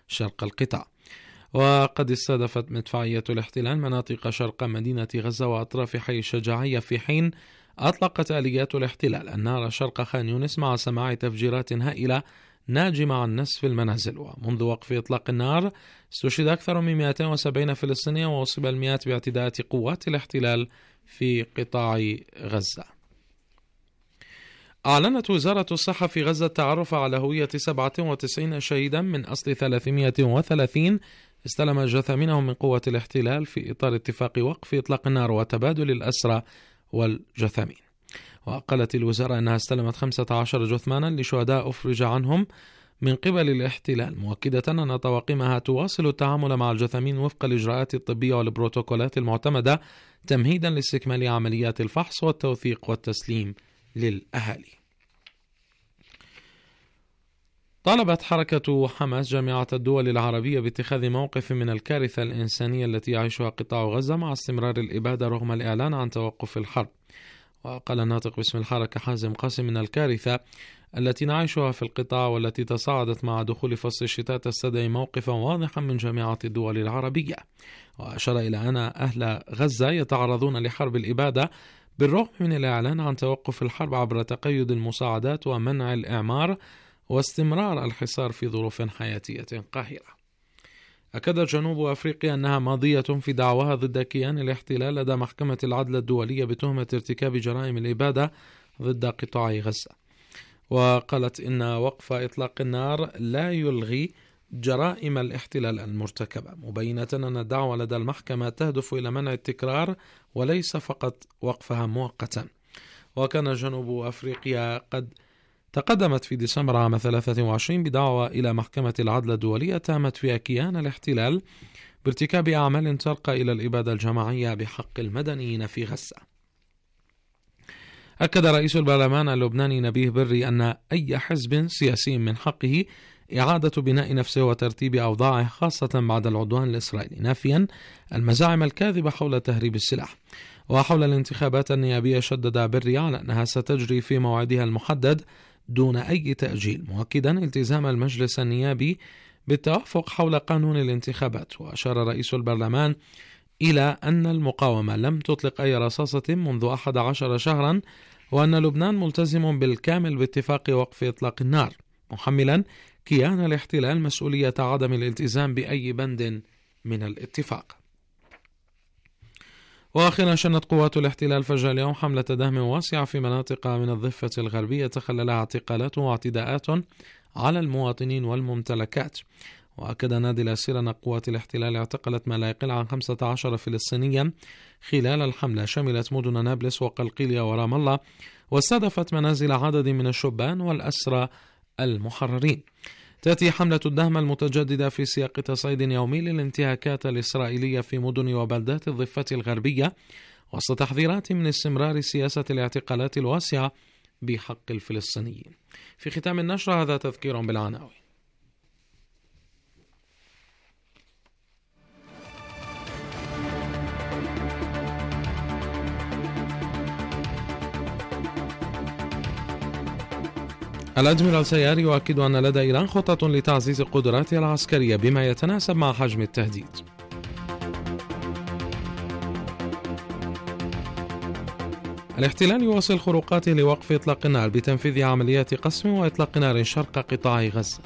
شرق القطاع. وقد استهدفت مدفعية الاحتلال مناطق شرق مدينة غزة وأطراف حي الشجاعية، في حين أطلقت آليات الاحتلال النار شرق خان يونس مع سماع تفجيرات هائلة ناجمة عن نسف المنازل. ومنذ وقف إطلاق النار استشهد أكثر من 270 فلسطينيا وأصيب المئات باعتداءات قوات الاحتلال في قطاع غزة. أعلنت وزارة الصحة في غزة التعرف على هوية 97 شهيدا من أصل 330 استلم جثامينهم من قوة الاحتلال في إطار اتفاق وقف إطلاق النار وتبادل الأسرى والجثامين. وقالت الوزارة أنها استلمت 15 جثمانا لشهداء أفرج عنهم من قبل الاحتلال، مؤكدة أن طواقمها تواصل التعامل مع الجثامين وفق الإجراءات الطبية والبروتوكولات المعتمدة تمهيدا لاستكمال عمليات الفحص والتوثيق والتسليم للأهالي. طالبت حركة حماس جامعة الدول العربية باتخاذ موقف من الكارثة الإنسانية التي يعيشها قطاع غزة مع استمرار الإبادة رغم الإعلان عن توقف الحرب. وقال الناطق باسم الحركة حازم قاسم من الكارثة التي نعيشها في القطاع والتي تصاعدت مع دخول فصل الشتاء تستدعي موقفا واضحا من جامعة الدول العربية. وأشار إلى أن أهل غزة يتعرضون لحرب الإبادة بالرغم من الإعلان عن توقف الحرب عبر تقيد المساعدات ومنع الإعمار واستمرار الحصار في ظروف حياتية قاهرة. أكدت جنوب أفريقيا أنها ماضية في دعواها ضد كيان الاحتلال لدى محكمة العدل الدولية بتهمة ارتكاب جرائم الإبادة ضد قطاع غزة. وقالت إن وقف إطلاق النار لا يلغي جرائم الاحتلال المرتكبة، مبينة أن الدعوة لدى المحكمة تهدف إلى منع التكرار وليس فقط وقفها مؤقتا. وكان جنوب أفريقيا قد تقدمت في ديسمبر عام 23 بدعوى إلى محكمة العدل الدولية اتهمت فيها كيان الاحتلال بارتكاب أعمال ترقى إلى الإبادة الجماعية بحق المدنيين في غزة. أكد رئيس البرلمان اللبناني نبيه بري أن أي حزب سياسي من حقه إعادة بناء نفسه وترتيب أوضاعه خاصة بعد العدوان الإسرائيلي، نافيا المزاعم الكاذبة حول تهريب السلاح. وحول الانتخابات النيابية شدد بري على أنها ستجري في موعدها المحدد دون أي تأجيل، مؤكدا التزام المجلس النيابي بالتوافق حول قانون الانتخابات. وأشار رئيس البرلمان إلى أن المقاومة لم تطلق أي رصاصة منذ 11 شهرا، وأن لبنان ملتزم بالكامل باتفاق وقف إطلاق النار، محملا كيان الاحتلال مسؤولية عدم الالتزام بأي بند من الاتفاق. وأخيرا شنت قوات الاحتلال فجر اليوم حملة دهم واسعة في مناطق من الضفة الغربية تخللها اعتقالات واعتداءات على المواطنين والممتلكات. وأكد نادي الأسير أن قوات الاحتلال اعتقلت ما لا يقل عن 15 فلسطينيا خلال الحملة، شملت مدن نابلس وقلقيلية ورام الله، واستهدفت منازل عدد من الشبان والأسرى المحررين. تأتي حملة الدهم المتجددة في سياق تصعيد يومي للانتهاكات الإسرائيلية في مدن وبلدات الضفة الغربية، وسط تحذيرات من استمرار سياسة الاعتقالات الواسعة بحق الفلسطينيين. في ختام النشرة هذا تذكير بالعناوين. الأدميرال سياري يؤكد أن لدى إيران خطة لتعزيز قدراتها العسكرية بما يتناسب مع حجم التهديد. الاحتلال يواصل خروقاته لوقف إطلاق النار بتنفيذ عمليات قسم وإطلاق نار شرق قطاع غزة.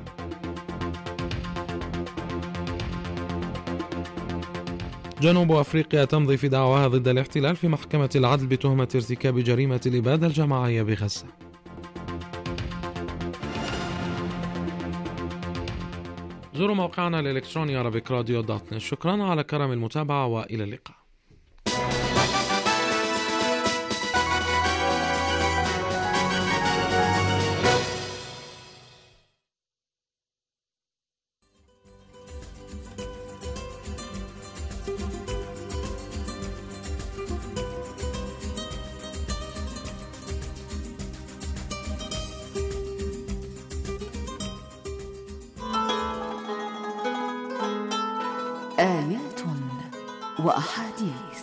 جنوب أفريقيا تمضي في دعواها ضد الاحتلال في محكمة العدل بتهمة ارتكاب جريمة الإبادة الجماعية بغزة. زوروا موقعنا الإلكتروني arabikradio.net. شكرا على كرم المتابعة وإلى اللقاء. آيات وأحاديث.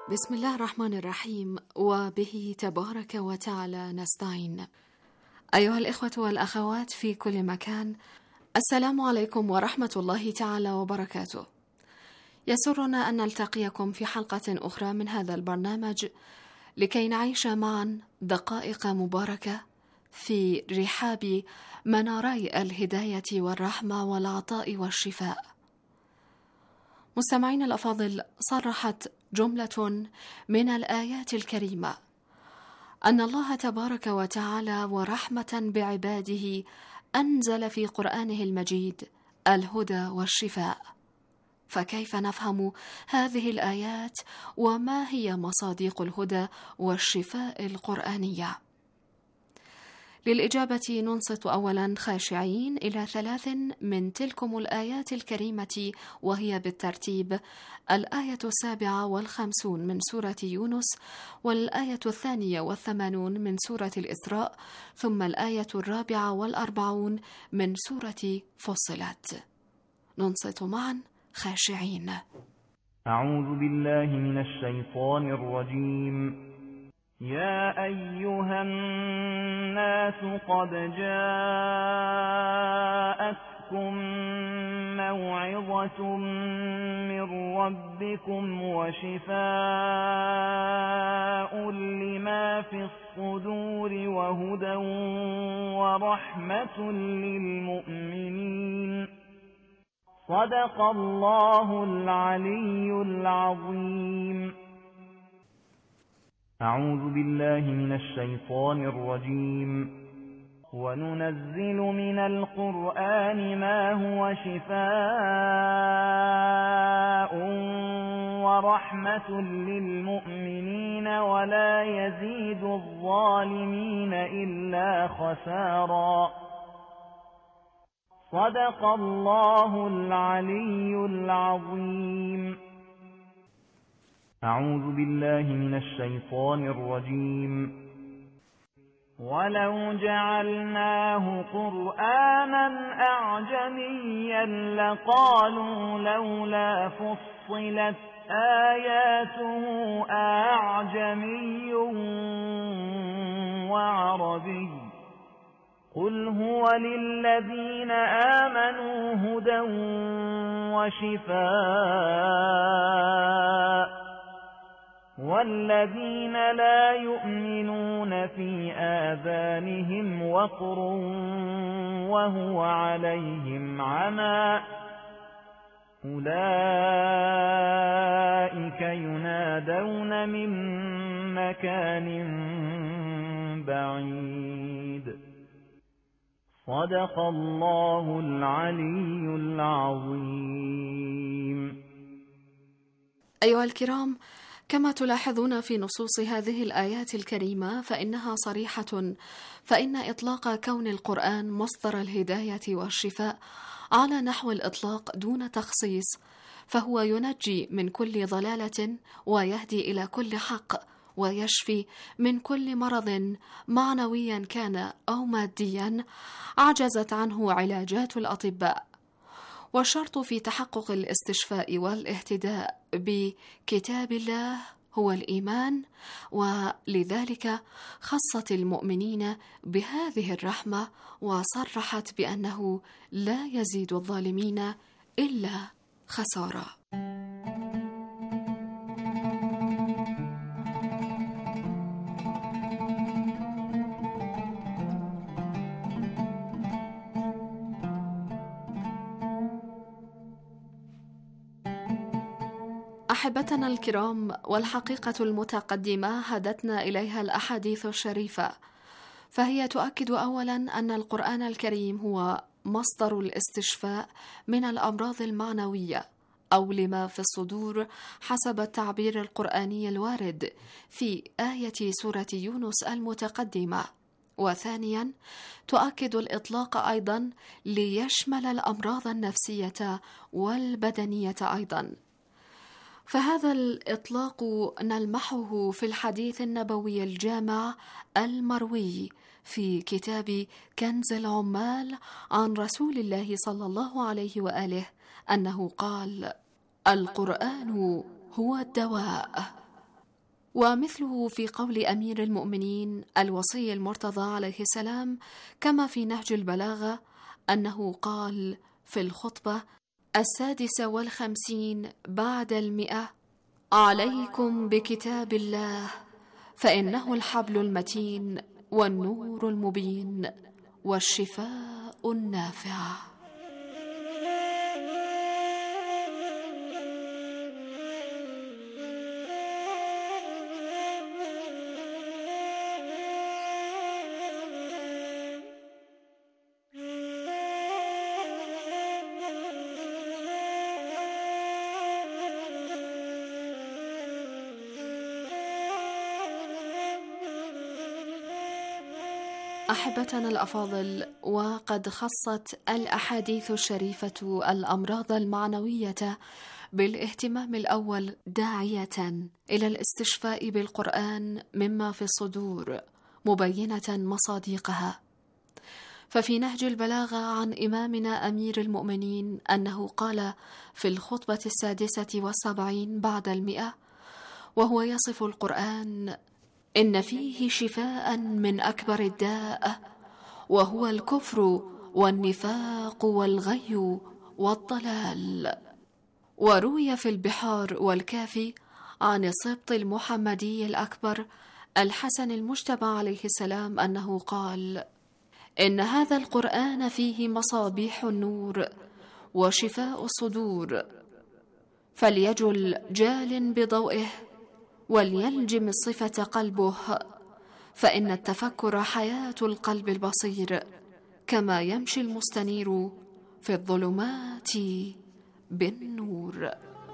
بسم الله الرحمن الرحيم، وبه تبارك وتعالى نستعين. أيها الإخوة والأخوات في كل مكان، السلام عليكم ورحمة الله تعالى وبركاته. يسرنا أن نلتقيكم في حلقة أخرى من هذا البرنامج لكي نعيش معا دقائق مباركة في رحاب مناري الهداية والرحمة والعطاء والشفاء. مستمعين الأفاضل، صرحت جملة من الآيات الكريمة أن الله تبارك وتعالى ورحمة بعباده أنزل في قرآنه المجيد الهدى والشفاء. فكيف نفهم هذه الآيات وما هي مصادق الهدى والشفاء القرآنية؟ للإجابة ننصت أولا خاشعين إلى 3 من تلكم الآيات الكريمة، وهي بالترتيب الآية 57 من سورة يونس، والآية 82 من سورة الإسراء، ثم الآية 44 من سورة فصلت. ننصت معا خاشعين. أعوذ بالله من الشيطان الرجيم. يا أيها الناس قد جاءتكم موعظة من ربكم وشفاء لما في الصدور وهدى ورحمة للمؤمنين. صدق الله العلي العظيم. أعوذ بالله من الشيطان الرجيم. وننزل من القرآن ما هو شفاء ورحمة للمؤمنين ولا يزيد الظالمين إلا خسارا. صدق الله العلي العظيم. أعوذ بالله من الشيطان الرجيم. ولو جعلناه قرآنا أعجميا لقالوا لولا فصلت آياته أعجمي وعربي. قل هو للذين آمنوا هدى وشفاء، والذين لا يؤمنون في آذانهم وقر وهو عليهم عمى أولئك ينادون من مكان بعيد. صدق الله العلي العظيم. أيها الكرام، كما تلاحظون في نصوص هذه الآيات الكريمة فإنها صريحة، فإن إطلاق كون القرآن مصدر الهداية والشفاء على نحو الإطلاق دون تخصيص، فهو ينجي من كل ضلالة ويهدي إلى كل حق ويشفي من كل مرض معنويا كان أو ماديا عجزت عنه علاجات الأطباء. والشرط في تحقق الاستشفاء والاهتداء بكتاب الله هو الإيمان، ولذلك خصت المؤمنين بهذه الرحمة وصرحت بأنه لا يزيد الظالمين إلا خسارة. أحبتنا الكرام، والحقيقة المتقدمة هدتنا إليها الأحاديث الشريفة، فهي تؤكد أولا أن القرآن الكريم هو مصدر الاستشفاء من الأمراض المعنوية أو لما في الصدور حسب التعبير القرآني الوارد في آية سورة يونس المتقدمة. وثانيا تؤكد الإطلاق أيضا ليشمل الأمراض النفسية والبدنية أيضا. فهذا الإطلاق نلمحه في الحديث النبوي الجامع المروي في كتاب كنز العمال عن رسول الله صلى الله عليه وآله أنه قال: القرآن هو الدواء. ومثله في قول أمير المؤمنين الوصي المرتضى عليه السلام كما في نهج البلاغة أنه قال في الخطبة 56 بعد 100: عليكم بكتاب الله فإنه الحبل المتين والنور المبين والشفاء النافع. أحبتنا الأفاضل، وقد خصت الأحاديث الشريفة الأمراض المعنوية بالاهتمام الأول داعية إلى الاستشفاء بالقرآن مما في الصدور، مبينة مصادقها. ففي نهج البلاغة عن إمامنا أمير المؤمنين أنه قال في الخطبة 76 بعد 100 وهو يصف القرآن: إن فيه شفاء من أكبر الداء، وهو الكفر والنفاق والغي والضلال. وروي في البحار والكافي عن السبط المحمدي الأكبر الحسن المجتبى عليه السلام أنه قال: إن هذا القرآن فيه مصابيح النور وشفاء الصدور، فليجل جال بضوئه وليلجم الصفة قلبه، فإن التفكر حياة القلب البصير، كما يمشي المستنير في الظلمات بالنور.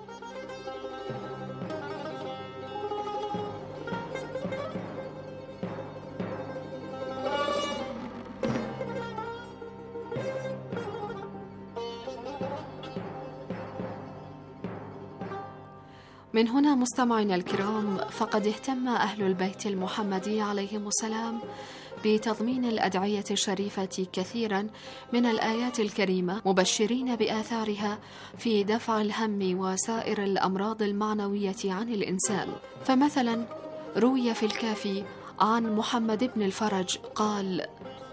من هنا مستمعينا الكرام، فقد اهتم أهل البيت المحمدي عليهم السلام بتضمين الأدعية الشريفة كثيرا من الآيات الكريمة، مبشرين بآثارها في دفع الهم وسائر الأمراض المعنوية عن الإنسان. فمثلا روي في الكافي عن محمد بن الفرج قال: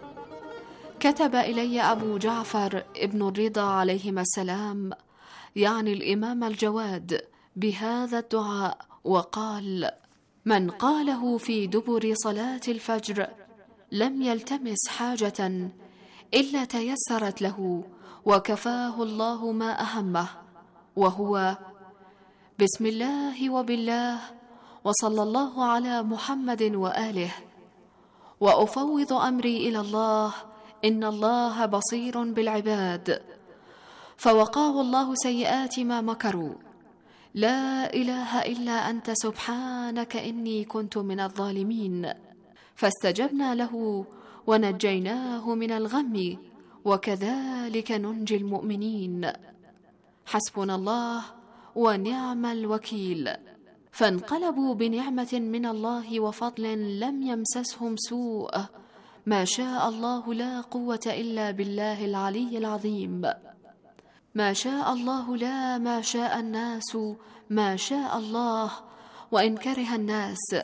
كتب إلي أبو جعفر ابن الرضا عليهما السلام، يعني الإمام الجواد، بهذا الدعاء وقال: من قاله في دبر صلاة الفجر لم يلتمس حاجة إلا تيسرت له وكفاه الله ما أهمه، وهو: بسم الله وبالله وصلى الله على محمد وآله، وأفوض أمري إلى الله إن الله بصير بالعباد، فوقاه الله سيئات ما مكروا، لا إله إلا أنت سبحانك إني كنت من الظالمين، فاستجبنا له ونجيناه من الغم، وكذلك ننجي المؤمنين، حسبنا الله ونعم الوكيل. فانقلبوا بنعمة من الله وفضل لم يمسسهم سوء، ما شاء الله لا قوة إلا بالله العلي العظيم، ما شاء الله لا ما شاء الناس، ما شاء الله وإن كره الناس،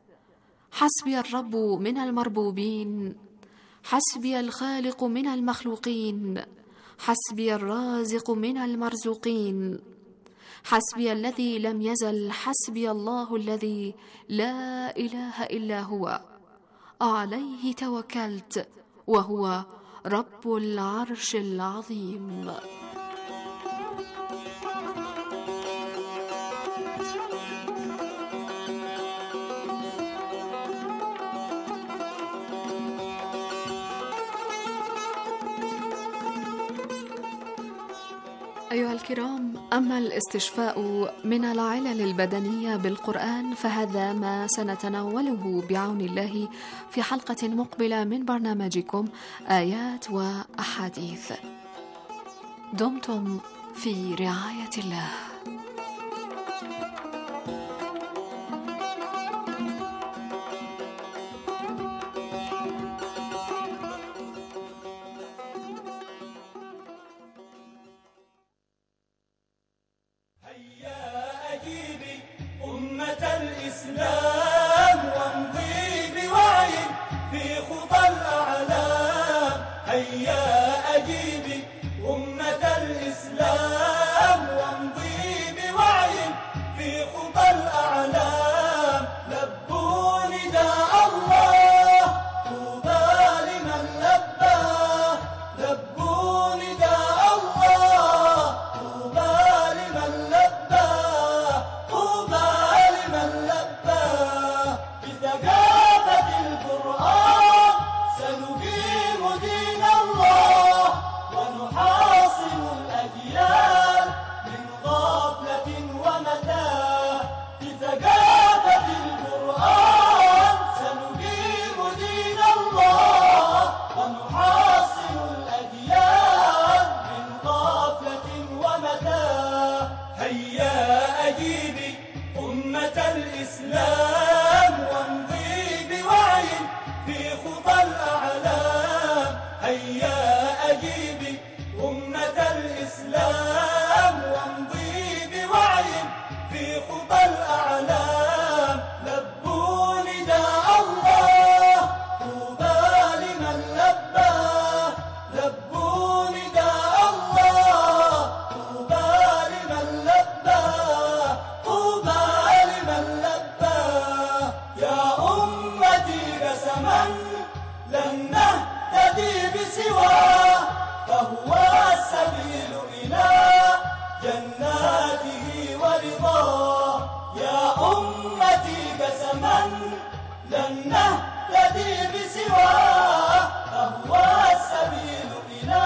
حسبي الرب من المربوبين، حسبي الخالق من المخلوقين، حسبي الرازق من المرزوقين، حسبي الذي لم يزل، حسبي الله الذي لا إله إلا هو، عليه توكلت وهو رب العرش العظيم. أيها الكرام، أما الاستشفاء من العلل البدنية بالقرآن فهذا ما سنتناوله بعون الله في حلقة مقبلة من برنامجكم آيات وأحاديث. دمتم في رعاية الله. هيا أجيبي أمة الإسلام. هيا أجيبي أمة الإسلام وامضي بوعي في خطى الأعلام. لبوا نداء الله طوبى لمن لباه، لبوا نداء الله طوبى لمن لباه، طوبى لمن لباه. بثقافة القرآن سنقيم دين الله ونحاصر الأجيال من غفلة ومتاه. بثقافة القرآن سنقيم دين الله ونحاصر الأجيال من غفلة ومتاه. هيا أجيبي أمة الإسلام وامضي بوعي في خطى الأعلام. هيا أجيبي أمة الإسلام وامضي بوعي في خطى الأعلام. لبوا نداء الله طوبى لمن لباه، لبوا نداء الله طوبى لمن لباه، طوبى لمن لباه. يا أمتي قسما لن نهتدي بسواه، فهو السبيل إلى جناته ورضاه. يا أمتي قسما لن نهتدي بسواه، فهو السبيل إلى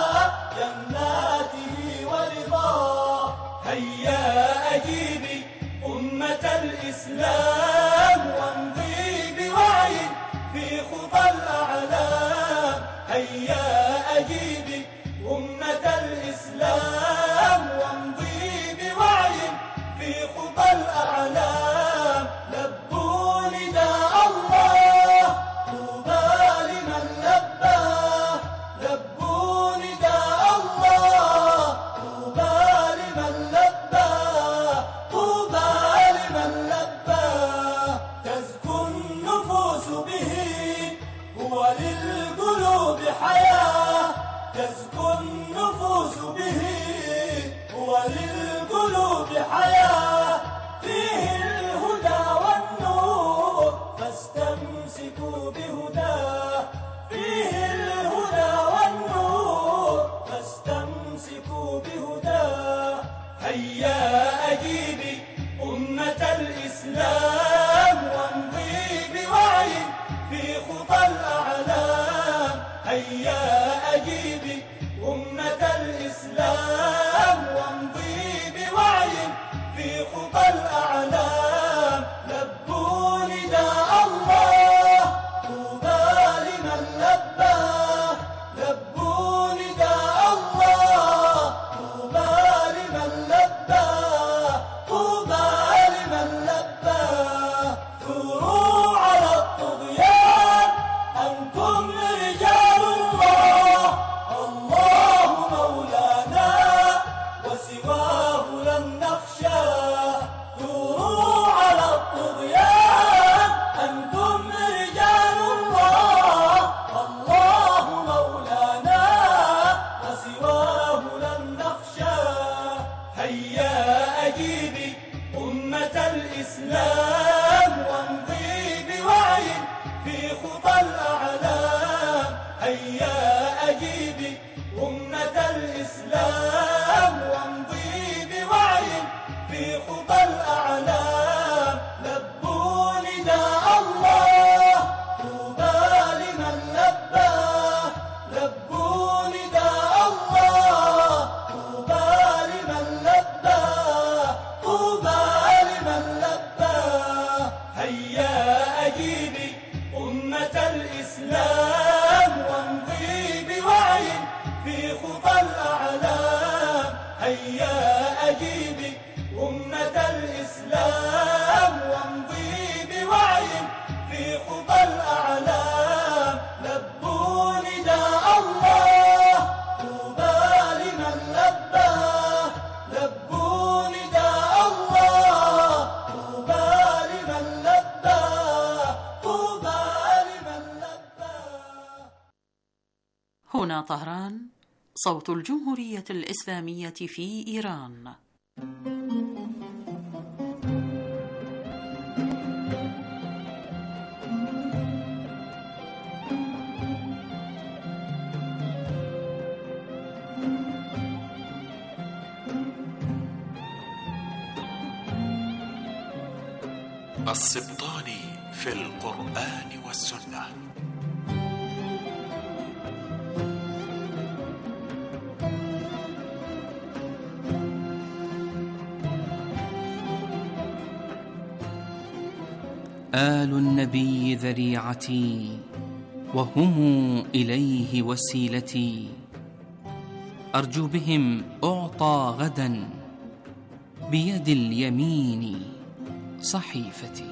جناته ورضاه. هيا أجيبي أمة الإسلام وامضي بوعي في خطى الأعلام. هيا أجيبي أمة الإسلام وامضي بوعي في خطى الأعلام. لبوا نداء الله طوبى لمن لباه، لبوا نداء الله طوبى لمن لباه، طوبى لمن لباه. تزكو النفوس به هو للقلوب حياة، تزكو النفوس به هو للقلوب حياة. فيه الهدى والنور فاستمسكوا بهداه، فيه الهدى والنور فاستمسكوا بهداه. هيا أجيبي أمة الإسلام وامضي بوعي في خطى الأعلام. هيا أجيبي أمة الإسلام وامضي بوعي في خطى الأعلام. لبوا نداء الله طوبى لمن لباه، لبوا نداء الله طوبى لمن لباه، طوبى لمن لباه. ثوروا على الطغيان أنتم رجال الله، الله مولانا وسواه لن نخشى. ثوروا على الطغيان أنتم رجال الله، الله مولانا وسواه لن نخشى. هيا أجيبي أمة الإسلام وامضي بوعي في خطى الأعلام. هيا أجيبي أمة الإسلام وامضي بوعي في خطى الأعلام. لبوا نداء الله طوبى لمن لباه، لبوا نداء الله طوبى لمن لباه، طوبى لمن لباه. هيا أجيبي أمة الإسلام وامضي بوعي في خطى الأعلام. هيا أجيبي أمة الإسلام وامضي بوعي في خطى الأعلام. لبوا نداء الله طوبى لمن لباه، لبوا نداء الله طوبى لمن لباه، طوبى لمن لباه. هنا هنا طهران، صوت الجمهورية الإسلامية في إيران. السبطاني في القرآن والسنة. آل النبي ذريعتي وهم إليه وسيلتي، أرجو بهم أعطى غدا بيد اليمين صحيفتي.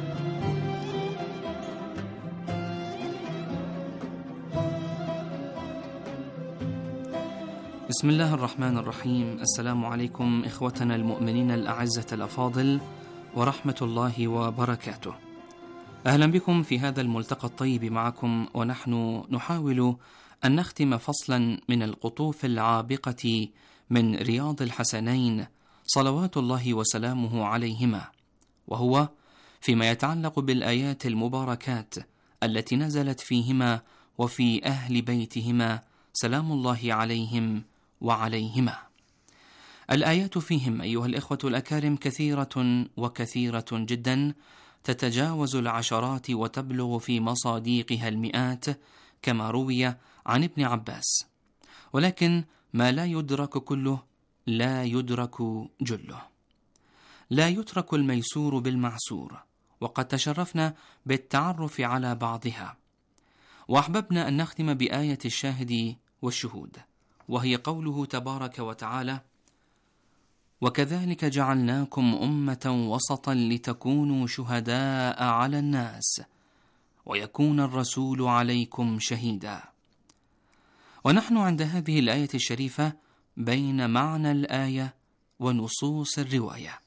بسم الله الرحمن الرحيم. السلام عليكم إخوتنا المؤمنين الأعزة الأفاضل ورحمة الله وبركاته. أهلا بكم في هذا الملتقى الطيب معكم، ونحن نحاول أن نختم فصلا من القطوف العابقة من رياض الحسنين صلوات الله وسلامه عليهما، وهو فيما يتعلق بالآيات المباركات التي نزلت فيهما وفي أهل بيتهما سلام الله عليهم وعليهما. الآيات فيهم أيها الإخوة الأكارم كثيرة جدا، تتجاوز العشرات وتبلغ في مصاديقها المئات كما روي عن ابن عباس، ولكن ما لا يدرك كله لا يدرك جله. لا يترك الميسور بالمعسور، وقد تشرفنا بالتعرف على بعضها، وأحببنا أن نختم بآية الشاهد والشهود، وهي قوله تبارك وتعالى: وكذلك جعلناكم أمة وسطا لتكونوا شهداء على الناس ويكون الرسول عليكم شهيدا. ونحن عند هذه الآية الشريفة بين معنى الآية ونصوص الرواية.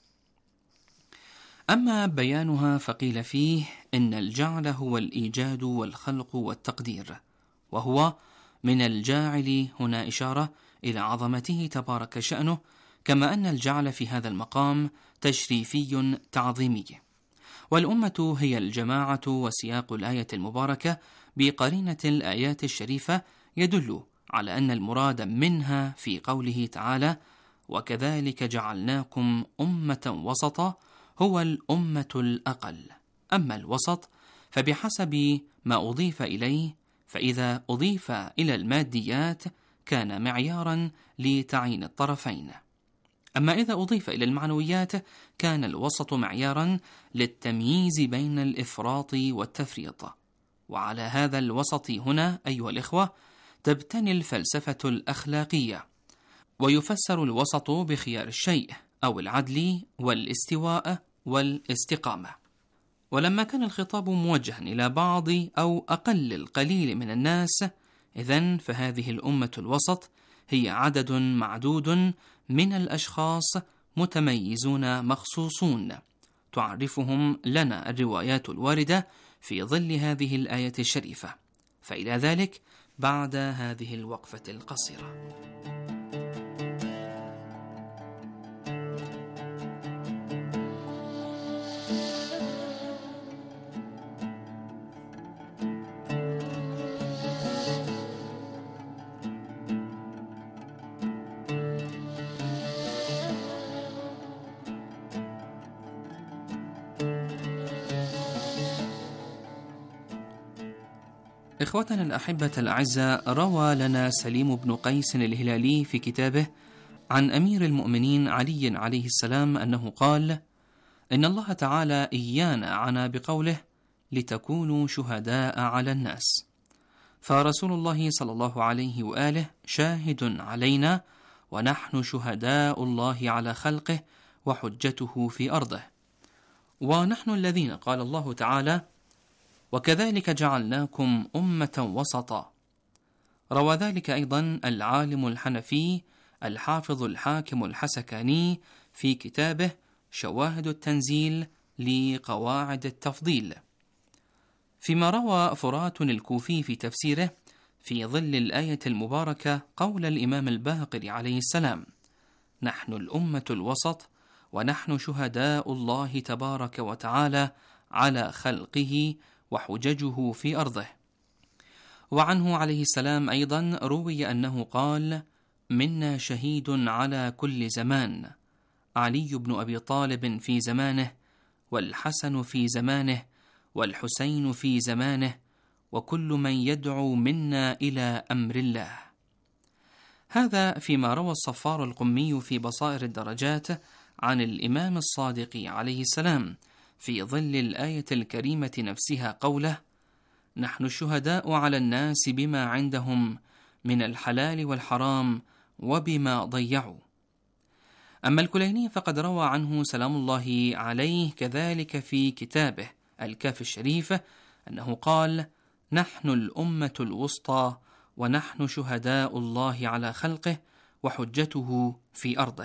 أما بيانها فقيل فيه إن الجعل هو الإيجاد والخلق والتقدير، وهو من الجاعل هنا إشارة إلى عظمته تبارك شأنه، كما أن الجعل في هذا المقام تشريفي تعظيمي. والأمة هي الجماعة، وسياق الآية المباركة بقرينة الآيات الشريفة يدل على أن المراد منها في قوله تعالى: وكذلك جعلناكم أمة وسطا هو الأمة الأقل. أما الوسط فبحسب ما أضيف إليه، فإذا أضيف إلى الماديات كان معيارا لتعيين الطرفين، أما إذا أضيف إلى المعنويات كان الوسط معيارا للتمييز بين الإفراط والتفريط. وعلى هذا الوسط هنا أيها الإخوة تبتني الفلسفة الأخلاقية، ويفسر الوسط بخيار الشيء أو العدل والاستواء والاستقامة. ولما كان الخطاب موجها إلى بعض أو أقل القليل من الناس، إذن فهذه الأمة الوسط هي عدد معدود من الأشخاص متميزون مخصوصون، تعرفهم لنا الروايات الواردة في ظل هذه الآية الشريفة. فإلى ذلك بعد هذه الوقفة القصيرة. إخوتنا الأحبة الأعزاء، روى لنا سليم بن قيس الهلالي في كتابه عن أمير المؤمنين علي عليه السلام أنه قال: إن الله تعالى إيانا عنا بقوله: لتكونوا شهداء على الناس. فرسول الله صلى الله عليه وآله شاهد علينا، ونحن شهداء الله على خلقه وحجته في أرضه. ونحن الذين قال الله تعالى: وكذلك جعلناكم أمة وسطا. روى ذلك أيضا العالم الحنفي الحافظ الحاكم الحسكاني في كتابه شواهد التنزيل لقواعد التفضيل. فيما روى فرات الكوفي في تفسيره في ظل الآية المباركة قول الإمام الباقر عليه السلام: نحن الأمة الوسط ونحن شهداء الله تبارك وتعالى على خلقه وحججه في أرضه. وعنه عليه السلام أيضا روي أنه قال: منا شهيد على كل زمان، علي بن أبي طالب في زمانه، والحسن في زمانه، والحسين في زمانه، وكل من يدعو منا إلى أمر الله. هذا فيما روى الصفار القمي في بصائر الدرجات عن الإمام الصادق عليه السلام في ظل الآية الكريمة نفسها قوله: نحن الشهداء على الناس بما عندهم من الحلال والحرام وبما ضيعوا. أما الكليني فقد روى عنه سلام الله عليه كذلك في كتابه الكافي الشريف أنه قال: نحن الأمة الوسطى ونحن شهداء الله على خلقه وحجته في أرضه.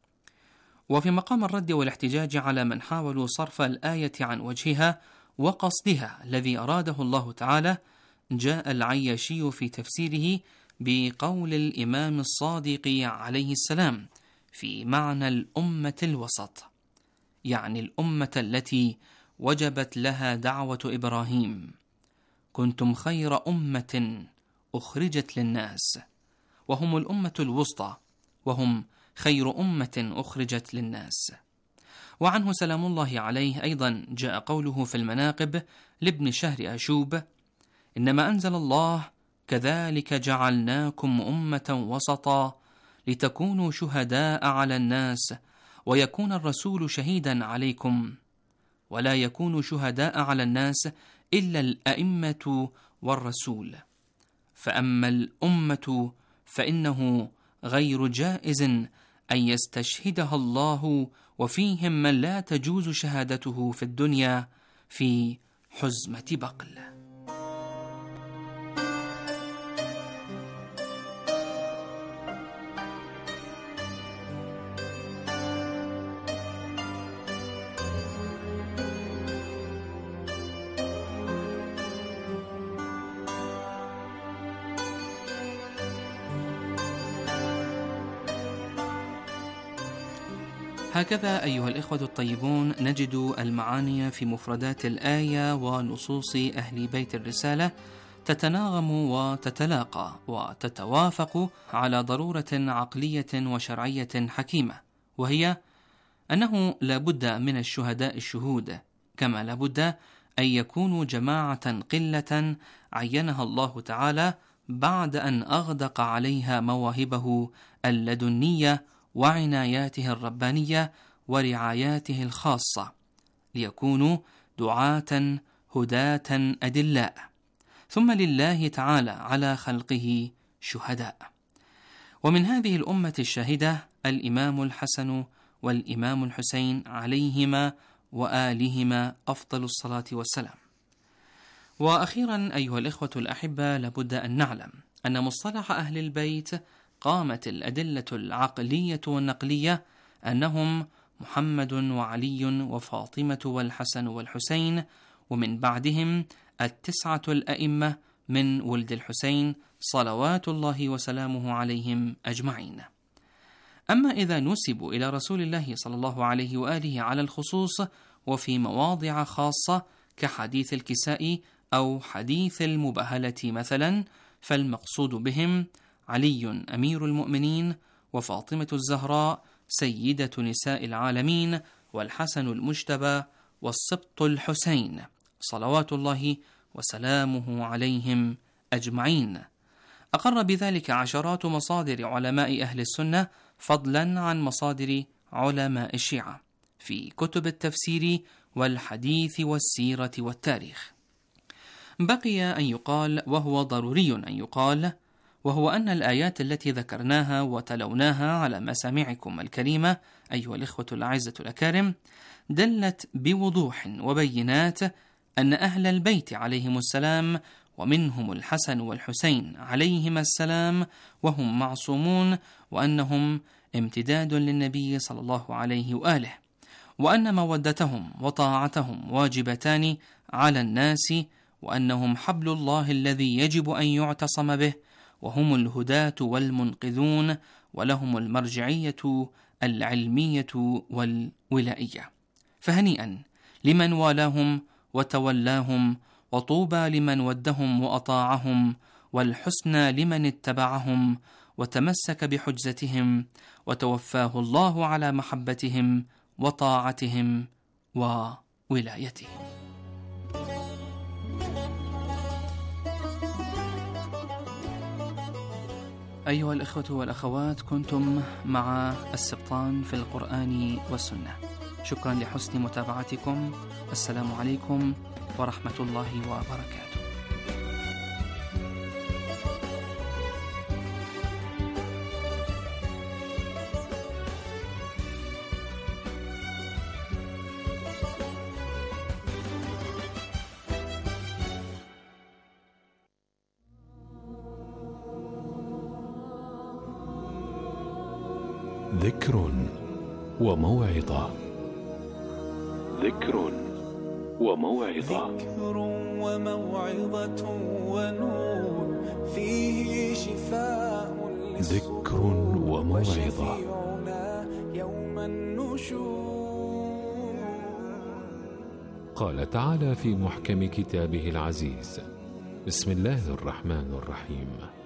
وفي مقام الرد والاحتجاج على من حاولوا صرف الآية عن وجهها وقصدها الذي أراده الله تعالى، جاء العياشي في تفسيره بقول الإمام الصادق عليه السلام في معنى الأمة الوسط، يعني الأمة التي وجبت لها دعوة إبراهيم: كنتم خير أمة أخرجت للناس، وهم الأمة الوسطى وهم خير أمة أخرجت للناس. وعنه سلام الله عليه أيضا جاء قوله في المناقب لابن شهر أشوب: إنما أنزل الله كذلك جعلناكم أمة وسطا لتكونوا شهداء على الناس ويكون الرسول شهيدا عليكم، ولا يكون شهداء على الناس إلا الأئمة والرسول، فأما الأمة فإنه غير جائز أن يستشهدها الله وفيهم من لا تجوز شهادته في الدنيا في حزمة بقل. هكذا أيها الإخوة الطيبون نجد المعاني في مفردات الآية ونصوص أهل بيت الرسالة تتناغم وتتلاقى وتتوافق على ضرورة عقلية وشرعية حكيمة، وهي أنه لا بد من الشهداء الشهود، كما لا بد أن يكونوا جماعة قلة عينها الله تعالى بعد أن أغدق عليها مواهبه اللدنية وعناياته الربانية ورعاياته الخاصة، ليكونوا دعاة هداة أدلاء، ثم لله تعالى على خلقه شهداء. ومن هذه الأمة الشاهدة الإمام الحسن والإمام الحسين عليهما وآلهما أفضل الصلاة والسلام. وأخيرا أيها الإخوة الأحبة، لابد أن نعلم أن مصطلح أهل البيت قامت الأدلة العقلية والنقلية أنهم محمد وعلي وفاطمة والحسن والحسين، ومن بعدهم 9 الأئمة من ولد الحسين صلوات الله وسلامه عليهم أجمعين. أما إذا نسبوا إلى رسول الله صلى الله عليه وآله على الخصوص وفي مواضع خاصة كحديث الكساء أو حديث المباهلة مثلا، فالمقصود بهم علي أمير المؤمنين، وفاطمة الزهراء سيدة نساء العالمين، والحسن المجتبى، والسبط الحسين صلوات الله وسلامه عليهم أجمعين. أقر بذلك عشرات مصادر علماء أهل السنة فضلا عن مصادر علماء الشيعة في كتب التفسير والحديث والسيرة والتاريخ. بقي أن يقال، وهو ضروري أن يقال، وهو أن الآيات التي ذكرناها وتلوناها على مسامعكم الكريمة أيها الإخوة الأعزة الأكارم دلت بوضوح وبينات أن أهل البيت عليهم السلام، ومنهم الحسن والحسين عليهما السلام، وهم معصومون، وأنهم امتداد للنبي صلى الله عليه وآله، وأن مودتهم وطاعتهم واجبتان على الناس، وأنهم حبل الله الذي يجب أن يعتصم به، وهم الهداة والمنقذون، ولهم المرجعية العلمية والولائية. فهنيئا لمن والاهم وتولاهم، وطوبى لمن ودهم وأطاعهم، والحسنى لمن اتبعهم وتمسك بحجزتهم، وتوفاه الله على محبتهم وطاعتهم وولايتهم. أيها الإخوة والأخوات، كنتم مع السبطان في القرآن والسنة. شكرا لحسن متابعتكم. السلام عليكم ورحمة الله وبركاته. ذكر وموعظة. ذكر وموعظة. ذكر وموعظة ونور فيه شفاء ذكر وموعظة. يوم النشور. قال تعالى في محكم كتابه العزيز: بسم الله الرحمن الرحيم: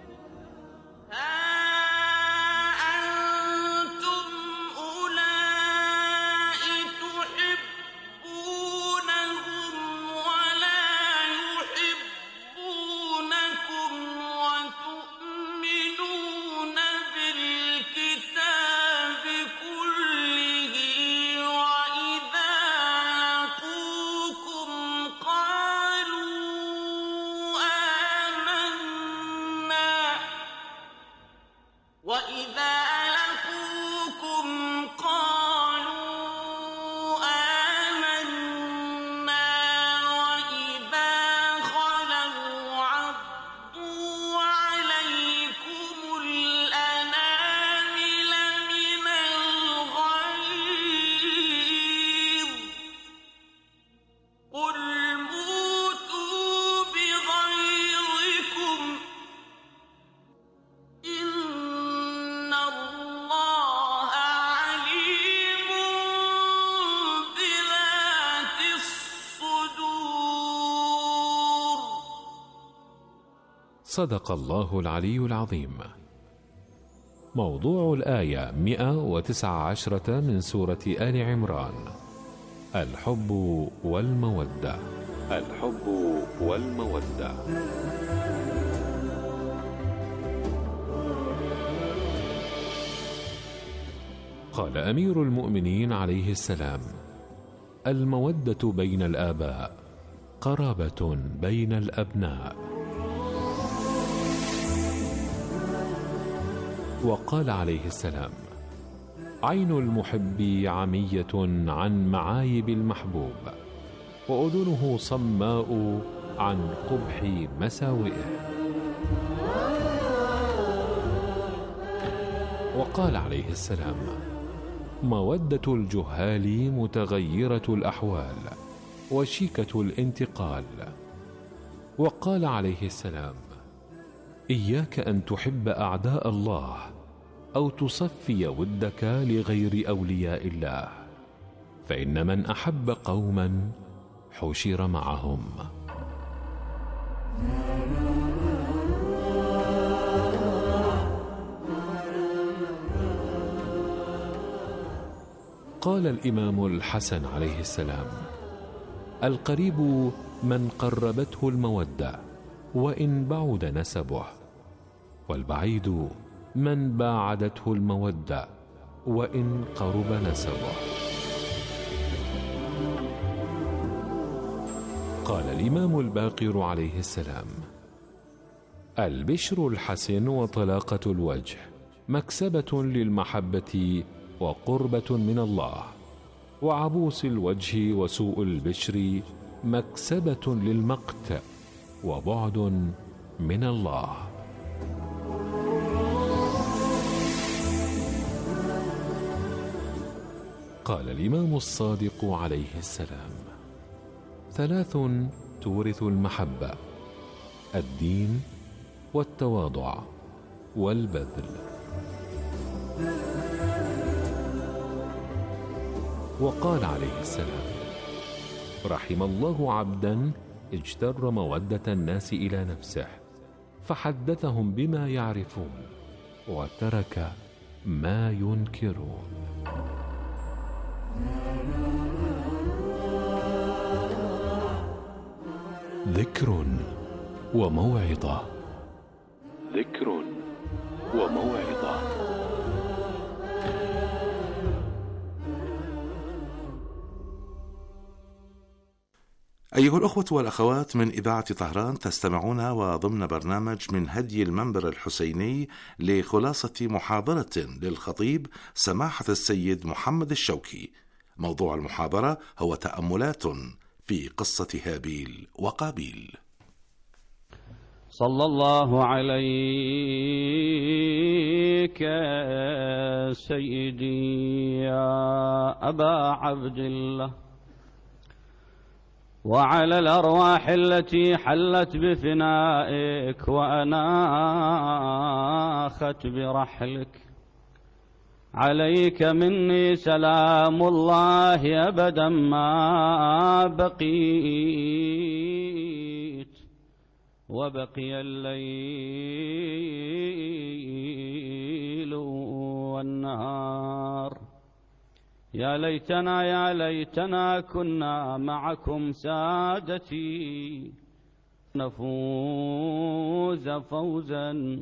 صدق الله العلي العظيم. موضوع الآية 119 من سورة آل عمران: الحب والمودة. الحب والمودة. قال أمير المؤمنين عليه السلام: المودة بين الآباء قرابة بين الأبناء. وقال عليه السلام: عين المحب عمية عن معايب المحبوب، وأذنه صماء عن قبح مساوئه. وقال عليه السلام: مودة الجهال متغيرة الأحوال وشيكة الانتقال. وقال عليه السلام: إياك أن تحب أعداء الله أو تصفي ودك لغير أولياء الله، فإن من أحب قوما حشر معهم. قال الإمام الحسن عليه السلام: القريب من قربته المودة وإن بعد نسبه، والبعيد من باعدته المودة وإن قرب نسبه. قال الإمام الباقر عليه السلام: البشر الحسن وطلاقة الوجه مكسبة للمحبة وقربة من الله، وعبوس الوجه وسوء البشر مكسبة للمقت وبعد من الله. قال الإمام الصادق عليه السلام: ثلاث تورث المحبة، الدين والتواضع والبذل. وقال عليه السلام: رحم الله عبدا اجتر مودة الناس إلى نفسه فحدثهم بما يعرفون وترك ما ينكرون. ذكر وموعظة. ذكر وموعظة. أيها الأخوة والأخوات من إذاعة طهران، تستمعون وضمن برنامج من هدي المنبر الحسيني لخلاصة محاضرة للخطيب سماحة السيد محمد الشوكي. موضوع المحاضرة هو تأملات في قصة هابيل وقابيل. صلى الله عليك سيدي يا أبا عبد الله، وعلى الأرواح التي حلت بفنائك وأناخت برحلك. عليك مني سلام الله أبدا ما بقيت، وبقي الليل والنهار. يا ليتنا كنا معكم سادتي، نفوز فوزا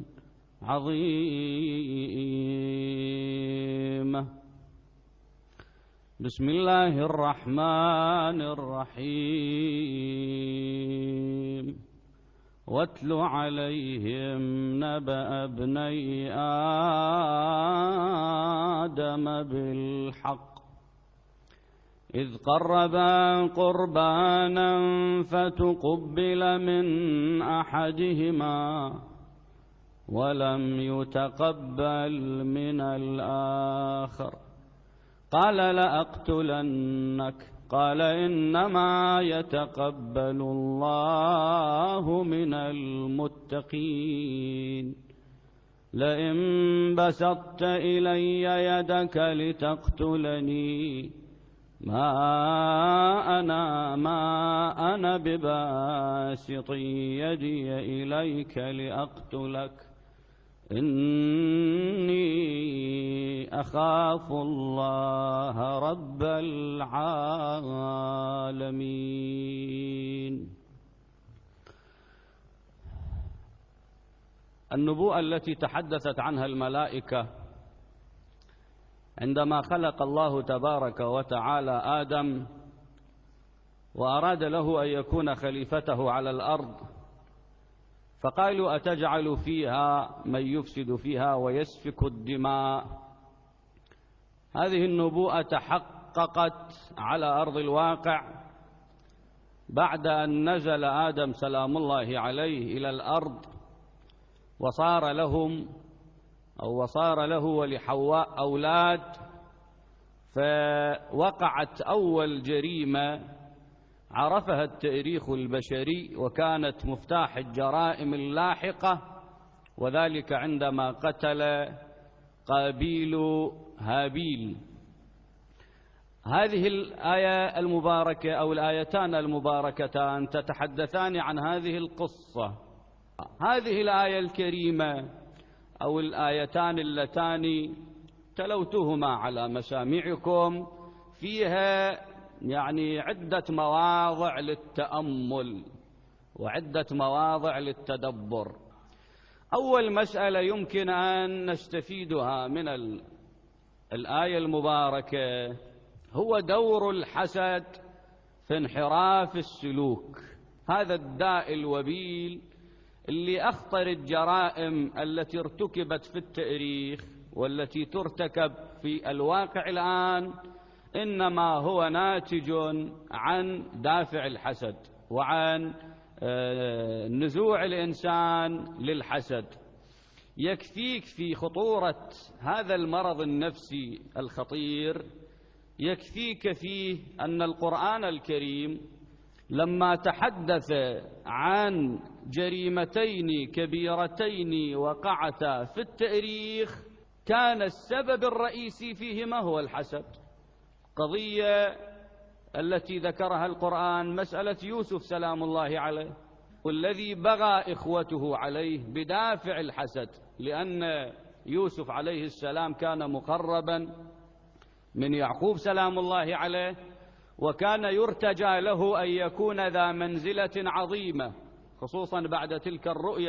عظيما. بسم الله الرحمن الرحيم. واتل عليهم نبأ ابني آدم بالحق إذ قربا قربانا فتقبل من أحدهما ولم يتقبل من الآخر، قال لأقتلنك، قال إنما يتقبل الله من المتقين. لئن بسطت إلي يدك لتقتلني ما أنا بباسط يدي إليك لأقتلك، إني أخاف الله رب العالمين. النبوءة التي تحدثت عنها الملائكة عندما خلق الله تبارك وتعالى آدم وأراد له أن يكون خليفته على الأرض، فقالوا أتجعل فيها من يفسد فيها ويسفك الدماء. هذه النبوءة تحققت على أرض الواقع بعد أن نزل آدم سلام الله عليه إلى الأرض، وصار له ولحواء أولاد، فوقعت أول جريمة عرفها التاريخ البشري وكانت مفتاح الجرائم اللاحقة، وذلك عندما قتل قابيل هابيل. هذه الآية المباركة أو الآيتان المباركتان تتحدثان عن هذه القصة. هذه الآية الكريمة أو الآيتان اللتان تلوتهما على مسامعكم فيها عدة مواضع للتأمل وعدة مواضع للتدبر. أول مسألة يمكن أن نستفيدها من الآية المباركة هو دور الحسد في انحراف السلوك. هذا الداء الوبيل اللي أخطر الجرائم التي ارتكبت في التاريخ والتي ترتكب في الواقع الآن إنما هو ناتج عن دافع الحسد وعن نزوع الإنسان للحسد. يكفيك في خطورة هذا المرض النفسي الخطير، يكفيك فيه أن القرآن الكريم لما تحدث عن جريمتين كبيرتين وقعتا في التاريخ كان السبب الرئيسي فيهما هو الحسد. قضية التي ذكرها القرآن مسألة يوسف سلام الله عليه، والذي بغى إخوته عليه بدافع الحسد، لأن يوسف عليه السلام كان مقربا من يعقوب سلام الله عليه، وكان يرتجى له أن يكون ذا منزلة عظيمة، خصوصا بعد تلك الرؤيا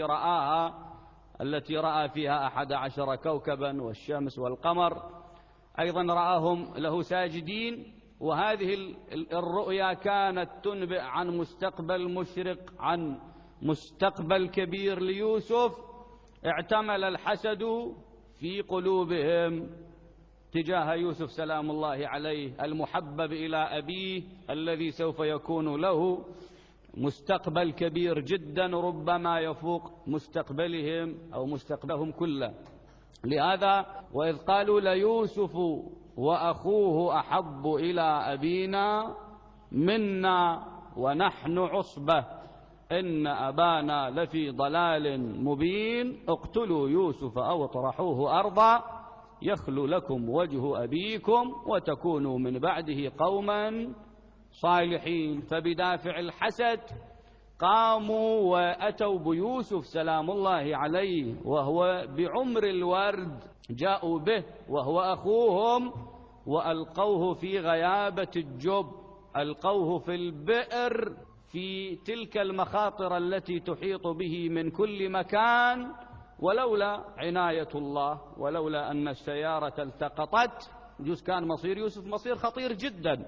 التي رأى فيها 11 كوكبا والشمس والقمر، أيضا رآهم له ساجدين. وهذه الرؤيا كانت تنبئ عن مستقبل مشرق، عن مستقبل كبير ليوسف. اعتمل الحسد في قلوبهم تجاه يوسف سلام الله عليه المحبب إلى أبيه، الذي سوف يكون له مستقبل كبير جدا ربما يفوق مستقبلهم أو مستقبلهم كله. لهذا وإذ قالوا ليوسف وأخوه أحب إلى أبينا منا ونحن عصبة إن أبانا لفي ضلال مبين اقتلوا يوسف أو اطرحوه أرضا يخل لكم وجه أبيكم وتكونوا من بعده قوما صالحين. فبدافع الحسد قاموا وأتوا بيوسف سلام الله عليه وهو بعمر الورد، جاءوا به وهو أخوهم وألقوه في غيابة الجب، ألقوه في البئر في تلك المخاطر التي تحيط به من كل مكان، ولولا عناية الله ولولا أن السيارة التقطت يجوز كان مصير يوسف مصير خطير جدا.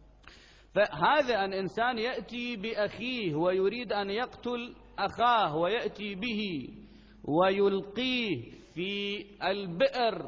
فهذا أن إنسان يأتي بأخيه ويريد أن يقتل أخاه ويأتي به ويلقيه في البئر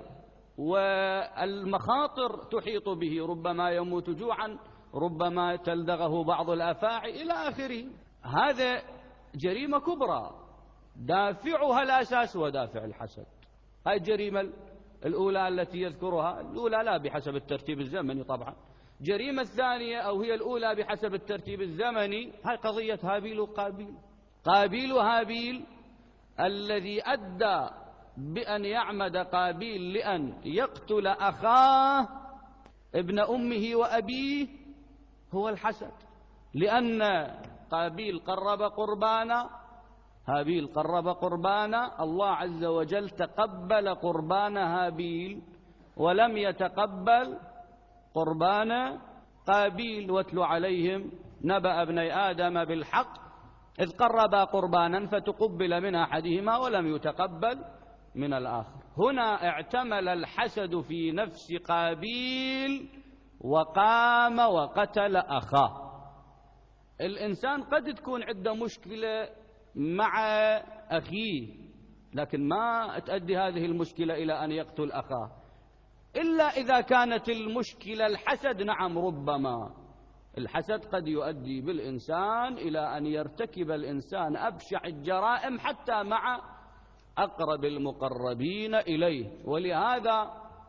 والمخاطر تحيط به، ربما يموت جوعا، ربما تلدغه بعض الأفاعي إلى آخره. هذا جريمة كبرى دافعها الأساس ودافع الحسد. هذه الجريمة الأولى التي يذكرها، الأولى لا بحسب الترتيب الزمني طبعا، جريمة الثانية أو هي الأولى بحسب الترتيب الزمني هاي قضية هابيل وقابيل. قابيل وهابيل الذي أدى بأن يعمد قابيل لأن يقتل أخاه ابن أمه وأبيه هو الحسد، لأن قابيل قرب قربانا، هابيل قرب قربانا، الله عز وجل تقبل قربان هابيل ولم يتقبل قربان قابيل. واتل عليهم نبأ ابني آدم بالحق إذ قربا قربانا فتقبل من أحدهما ولم يتقبل من الآخر. هنا اعتمل الحسد في نفس قابيل وقام وقتل أخاه. الإنسان قد تكون عنده مشكلة مع أخيه، لكن ما تؤدي هذه المشكلة إلى أن يقتل أخاه، إلا إذا كانت المشكلة الحسد. نعم، ربما الحسد قد يؤدي بالإنسان إلى أن يرتكب الإنسان أبشع الجرائم حتى مع أقرب المقربين إليه. ولهذا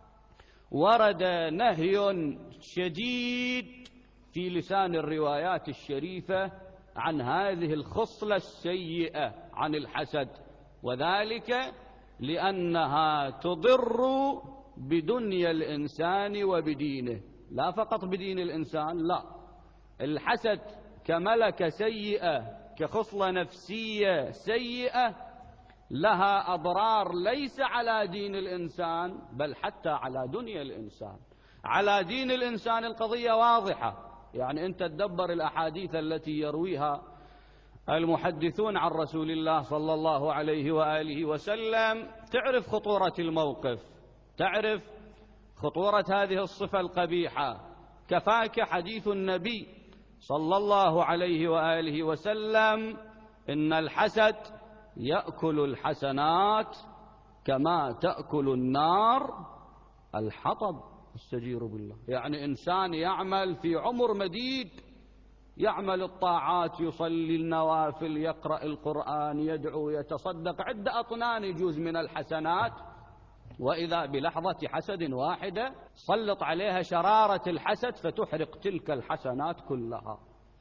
ورد نهي شديد في لسان الروايات الشريفة عن هذه الخصلة السيئة عن الحسد، وذلك لأنها تضر بدنيا الإنسان وبدينه، لا فقط بدين الإنسان، لا، الحسد كملكة سيئة كخصلة نفسية سيئة لها أضرار ليس على دين الإنسان بل حتى على دنيا الإنسان. على دين الإنسان القضية واضحة، يعني أنت تدبر الأحاديث التي يرويها المحدثون عن رسول الله صلى الله عليه وآله وسلم، تعرف خطورة الموقف، تعرف خطورة هذه الصفة القبيحة. كفاك حديث النبي صلى الله عليه وآله وسلم إن الحسد يأكل الحسنات كما تأكل النار الحطب. استجير بالله، يعني إنسان يعمل في عمر مديد، يعمل الطاعات، يصلي النوافل، يقرأ القرآن، يدعو، يتصدق، عدة أطنان يجوز من الحسنات، وإذا بلحظة حسد واحدة سلط عليها شرارة الحسد فتحرق تلك الحسنات كلها.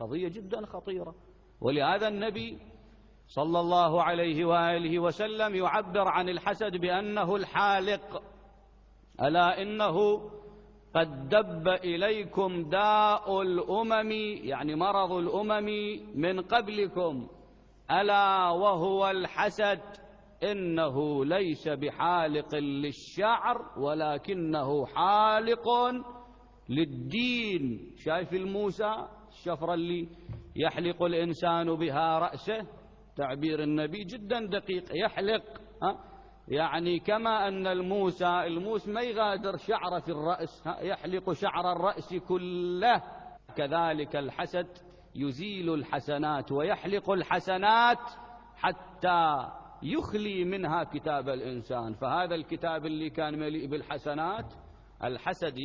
قضية جدا خطيرة. ولهذا النبي صلى الله عليه وآله وسلم يعبر عن الحسد بأنه الحالق. ألا إنه قد دب إليكم داء الأمم، يعني مرض الأمم من قبلكم، ألا وهو الحسد، إنه ليس بحالق للشعر ولكنه حالق للدين. شايف الموسى الشفرة اللي يحلق الإنسان بها رأسه؟ تعبير النبي جدا دقيق، يحلق يعني كما أن الموس ما يغادر شعره في الرأس، يحلق شعر الرأس كله، كذلك الحسد يزيل الحسنات ويحلق الحسنات حتى يخلي منها كتاب الإنسان. فهذا الكتاب اللي كان مليء بالحسنات الحسد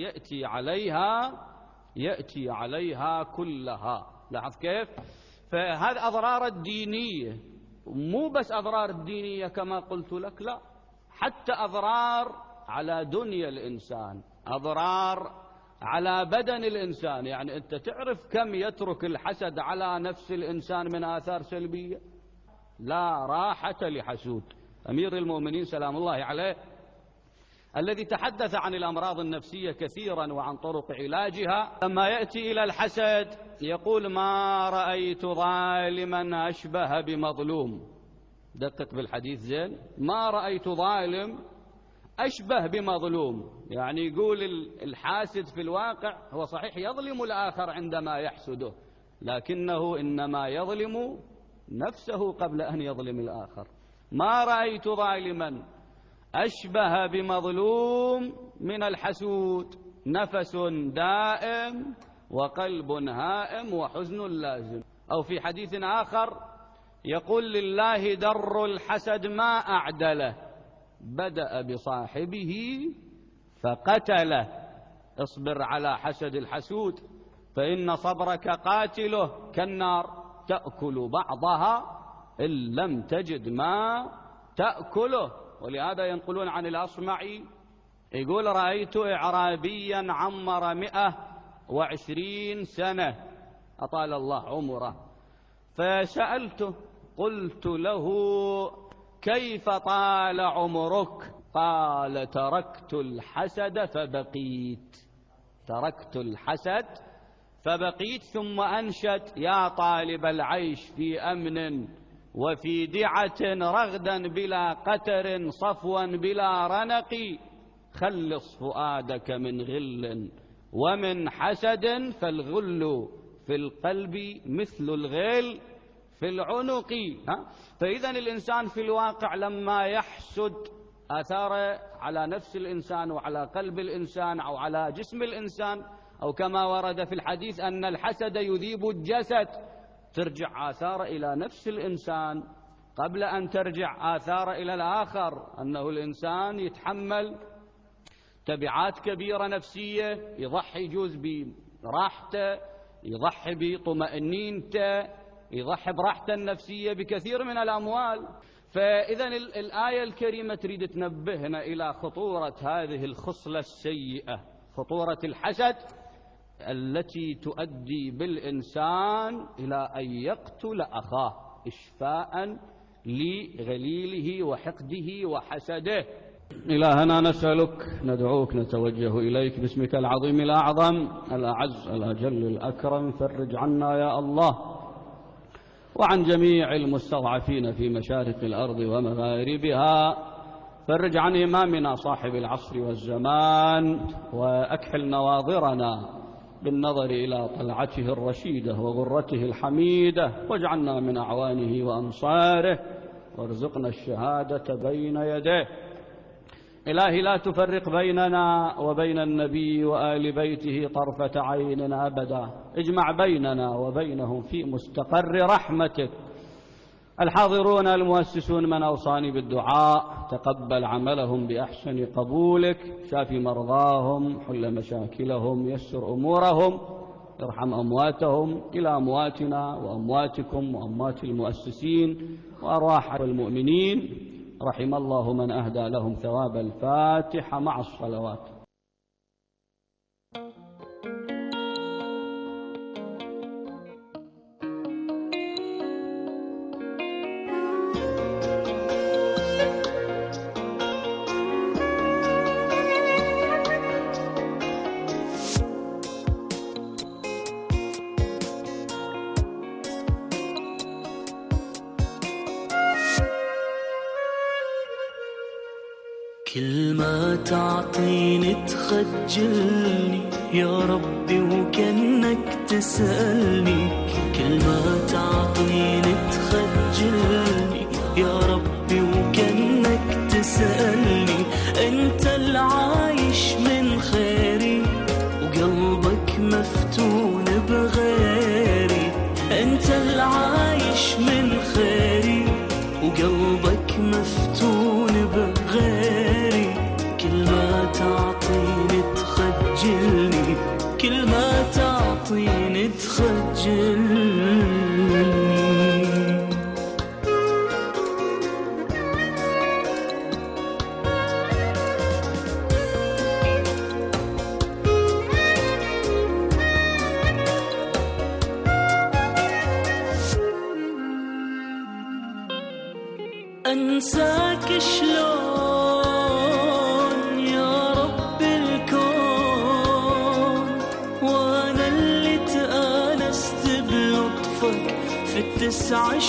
يأتي عليها كلها. لاحظ كيف؟ فهذه أضرار الدينية، مو بس أضرار الدينية كما قلت لك، لا، حتى أضرار على دنيا الإنسان، أضرار على بدن الإنسان. يعني أنت تعرف كم يترك الحسد على نفس الإنسان من آثار سلبية؟ لا راحة لحسود. أمير المؤمنين سلام الله عليه الذي تحدث عن الأمراض النفسية كثيرا وعن طرق علاجها، لما يأتي إلى الحسد يقول: ما رأيت ظالما أشبه بمظلوم. دقق بالحديث زين، ما رأيت ظالم أشبه بمظلوم. يعني يقول الحاسد في الواقع هو صحيح يظلم الآخر عندما يحسده، لكنه إنما يظلم نفسه قبل أن يظلم الآخر. ما رأيت ظالما أشبه بمظلوم من الحسود، نفس دائم وقلب هائم وحزن لازم. أو في حديث آخر يقول: لله در الحسد ما أعدله، بدأ بصاحبه فقتله. اصبر على حسد الحسود، فإن صبرك قاتله كالنار تأكل بعضها إن لم تجد ما تأكله. ولهذا ينقلون عن الأصمعي يقول: رأيت إعرابيا عمر 120 سنة أطال الله عمره، فسألته قلت له: كيف طال عمرك؟ قال: تركت الحسد فبقيت. تركت الحسد فبقيت. ثم أنشد: يا طالب العيش في أمن وفي دعة، رغدا بلا قتر صفوا بلا رنق، خلص فؤادك من غل ومن حسد، فالغل في القلب مثل الغيل في العنق. فإذا الإنسان في الواقع لما يحسد آثاره على نفس الإنسان وعلى قلب الإنسان أو على جسم الإنسان، أو كما ورد في الحديث أن الحسد يذيب الجسد، ترجع آثار إلى نفس الإنسان قبل أن ترجع آثار إلى الآخر. أنه الإنسان يتحمل تبعات كبيرة نفسية، يضحي جزء براحته، يضحي بطمأنينته، يضحي براحته النفسية بكثير من الأموال. فإذا الآية الكريمة تريد تنبهنا إلى خطورة هذه الخصلة السيئة، خطورة الحسد التي تؤدي بالإنسان إلى أن يقتل أخاه إشفاء لغليله وحقده وحسده. إلهنا نسألك، ندعوك، نتوجه إليك باسمك العظيم الأعظم الأعز الأجل الأكرم، فرج عنا يا الله وعن جميع المستضعفين في مشارق الأرض ومغاربها. فرج عن إمامنا صاحب العصر والزمان، وأكحل نواظرنا بالنظر إلى طلعته الرشيدة وغرته الحميدة، واجعلنا من أعوانه وأنصاره، وارزقنا الشهادة بين يديه. إلهي لا تفرق بيننا وبين النبي وآل بيته طرفة عين أبدا، اجمع بيننا وبينهم في مستقر رحمتك. الحاضرون المؤسسون من أوصاني بالدعاء، تقبل عملهم بأحسن قبولك، شافي مرضاهم، حل مشاكلهم، يسر أمورهم، ارحم أمواتهم. إلى أمواتنا وأمواتكم وأموات المؤسسين وأرواح المؤمنين، رحم الله من أهدى لهم ثواب الفاتحة مع الصلوات. كل ما تعطيني تخجلني يا ربي وكأنك تسألني، كل ما تعطيني تخجلني يا ربي وكأنك تسألني. انت العايش من خيري وقلبك مفتون بغيري، انت العايش من خيري وقلبك مفتون بغيري. كل ما تعطيني تخجلني، كل ما تعطيني تخجلني. أنساك شلون يا رب الكون، وأنا اللي تآنست بلطفك في ال9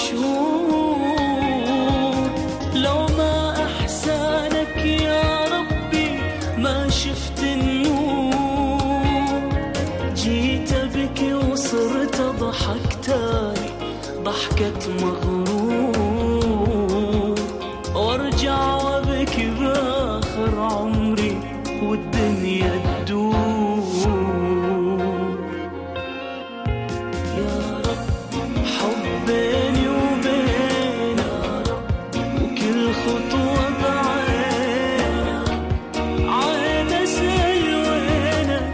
شهور. لو ما أحسانك يا ربي ما شفت النور، جيت أبكي وصرت أضحك تاني ضحكة مغرور، وارجع وابكي باخر عمري والدنيا تدور. يا رب حب بيني وبينك وكل خطوة بعينك، عين اسأل وينك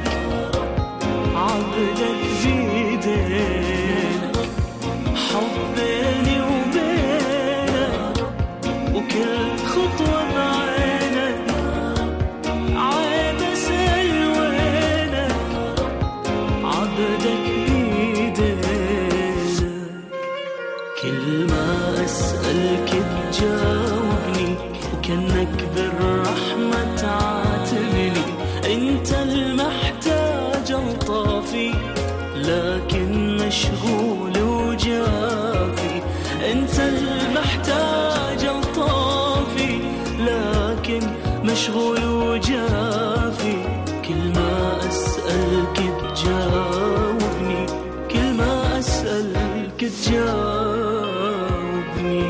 عبدك بيدينك. حب بيني وبينك وكل خطوة بعينك، عيب أسأل وينك عبدك بيدينك. كل ما أسألك تجاوبني وكأنك بالرحمة تعاتبني. انت المحتاج الطافي لكن مشغول وجافي، انت المحتاج الطافي لكن مشغول وجافي. كل ما أسألك تجاوبني، كل ما أسألك تجاوبني.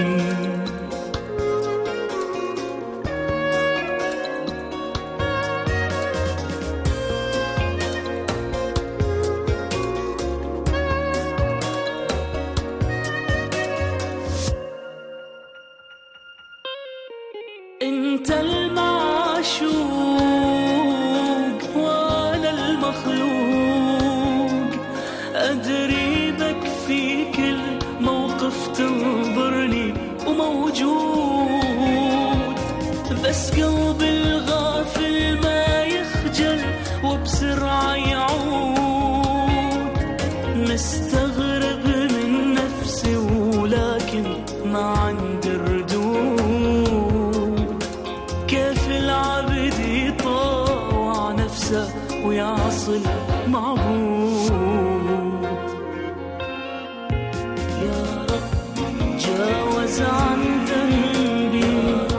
انت المعشوق وانا المخلوق، ادري بك في كل موقف تنظرني وموجود، بس قلبي الغافل ما يخجل وبسرعة يعود. مستغرب من نفسي ولكن ما عندي ردود، كيف العبد يطاوع نفسه ويعصي المعبود. يا رب جاوز عن ذنبي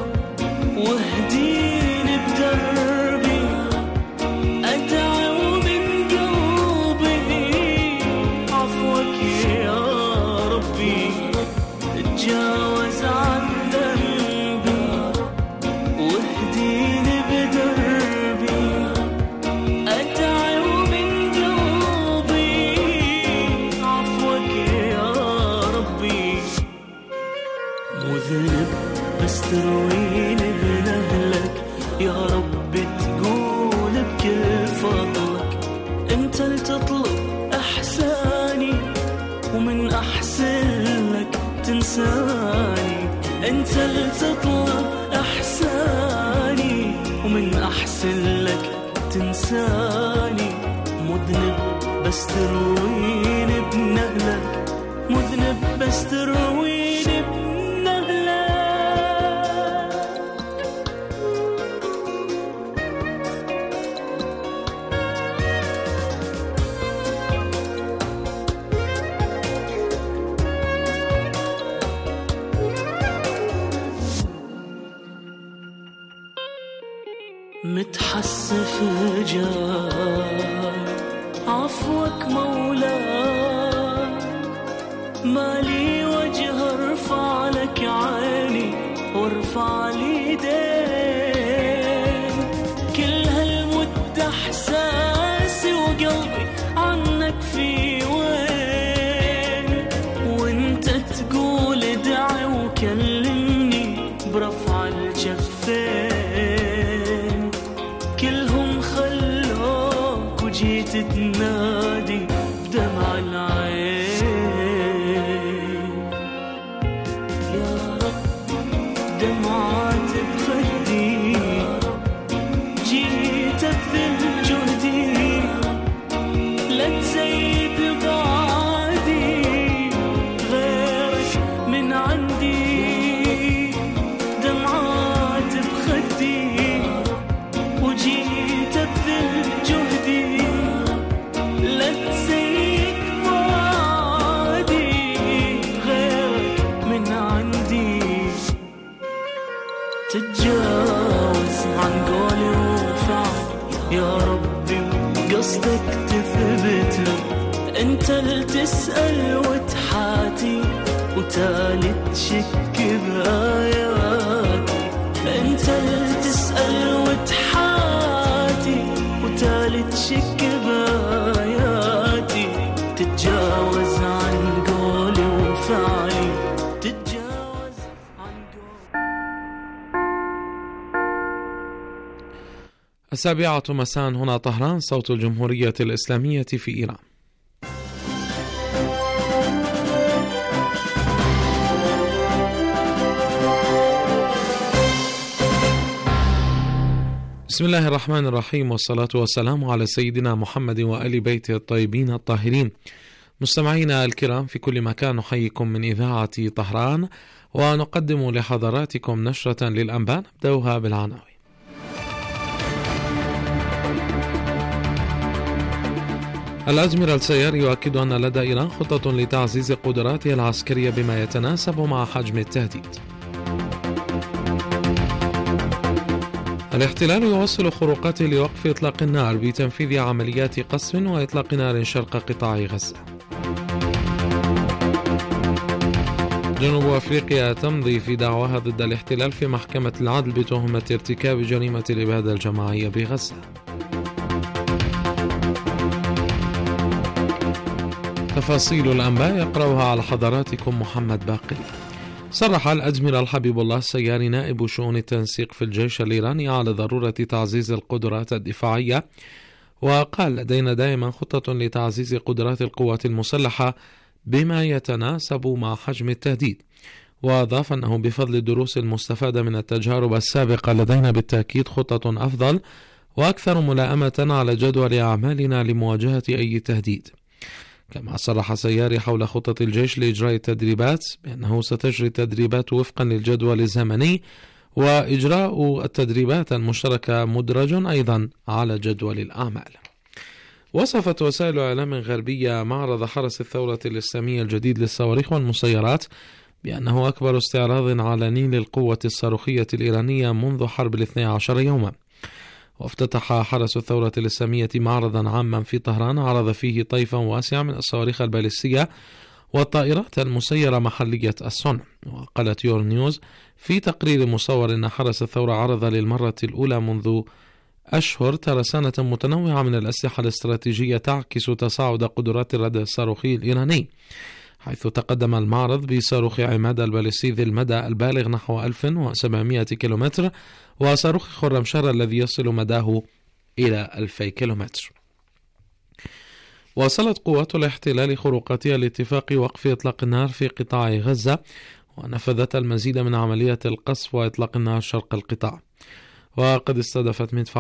واهديني بدربي، أدعو من قلبي عفوك يا ربي. تجاوز عن ذنبي واهديني بدربي، أدعو من قلبي عفوك يا ربي. مذنب بس ترويني بنهلك يا رب، تقول بكل فضلك انت اللي تطلب احساني ومن احسن لك تنساني. انت اللي تطلب احساني ومن احسن لك تنساني. مذنب بس ترويني بنهلك، مذنب بس ترويني بنهلك. متحسف جاي عفوك مولاي، مالي وجه ارفع لك عيني وارفع لي يدين، كل هالمدة احساسي وقلبي عنك في وين، وانت تقول ادعي وكلمني برفع الجفين، كلهم خلوك وجيت تنادي بدمع العين، يا رب دمعات بخدي جيت ابذل جهدي، لا تزيد بعدي غيرك من عندي، دمعات بخدي وجيت ابذل جهدي، لا تزيد بعدي غيرك من عندي، تتجاوز عن قولي وفعلي يا ربي وقصدك تثبته، انت اللي تسأل وتحاتي وتالي تشك بآياتي، انت اللي تسأل وتحاتي وتالي تشك بآياتي، تتجاوز عن قولي وفعلي، تتجاوز عن السابعة مساء هنا طهران، صوت الجمهورية الإسلامية في إيران. بسم الله الرحمن الرحيم، والصلاة والسلام على سيدنا محمد وآل بيته الطيبين الطاهرين. مستمعينا الكرام في كل مكان، نحييكم من إذاعة طهران ونقدم لحضراتكم نشرة للأنباء نبدأها بالعناوين. الأزمير السيار يؤكد أن لدى إيران خطة لتعزيز قدراتها العسكرية بما يتناسب مع حجم التهديد. الاحتلال يواصل خروقاته لوقف إطلاق النار بتنفيذ عمليات قصف وإطلاق نار شرق قطاع غزة. جنوب أفريقيا تمضي في دعواها ضد الاحتلال في محكمة العدل بتهمة ارتكاب جريمة الإبادة الجماعية بغزة. تفاصيل الأنباء يقرأها على حضراتكم محمد باقر. صرح الأدميرال حبيب الله السياري نائب شؤون التنسيق في الجيش الإيراني على ضرورة تعزيز القدرات الدفاعية، وقال لدينا دائما خطة لتعزيز قدرات القوات المسلحة بما يتناسب مع حجم التهديد، وأضاف أنه بفضل الدروس المستفادة من التجارب السابقة لدينا بالتأكيد خطة أفضل وأكثر ملائمة على جدول أعمالنا لمواجهة أي تهديد. كما صرح سياري حول خطة الجيش لإجراء التدريبات بأنه ستجري التدريبات وفقا للجدول الزمني، وإجراء التدريبات المشتركة مدرج أيضا على جدول الأعمال. وصفت وسائل إعلام غربية معرض حرس الثورة الإسلامية الجديد للصواريخ والمسيرات بأنه أكبر استعراض علني للقوة الصاروخية الإيرانية منذ حرب 12 يوما. وافتتح حرس الثورة الإسلامية معرضا عاما في طهران عرض فيه طيفا واسعا من الصواريخ البالستية والطائرات المسيرة محلية الصنع. وقالت يور نيوز في تقرير مصور أن حرس الثورة عرض للمرة الأولى منذ أشهر ترسانة متنوعة من الأسلحة الاستراتيجية تعكس تصاعد قدرات الردع الصاروخي الإيراني، حيث تقدم المعرض بصاروخ عماد البالستي ذي المدى البالغ نحو 1700 كيلومتر، وصاروخ خرمشهر الذي يصل مداه إلى 2000 كيلومتر. واصلت قوات الاحتلال خروقاتها لاتفاق وقف إطلاق النار في قطاع غزة، ونفذت المزيد من عمليات القصف وإطلاق النار شرق القطاع. وقد استهدفت مدفع